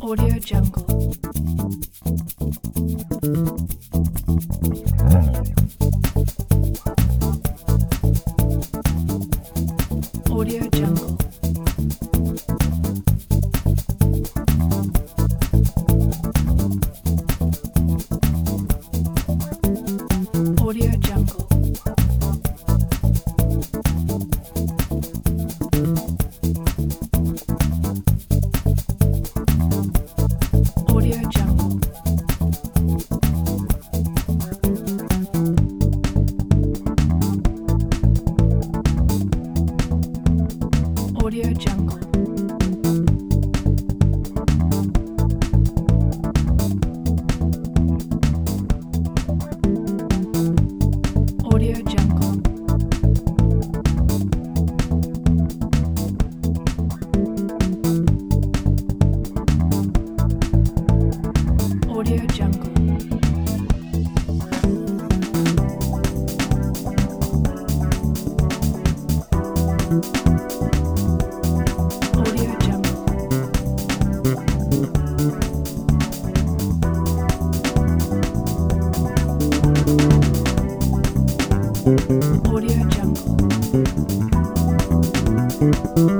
Audio Jungle. Audio Jungle. Audio Jungle. Audio Jungle. Audio Jungle. Audio Jungle. Audio Jungle. Audio Jungle. Audio Jungle.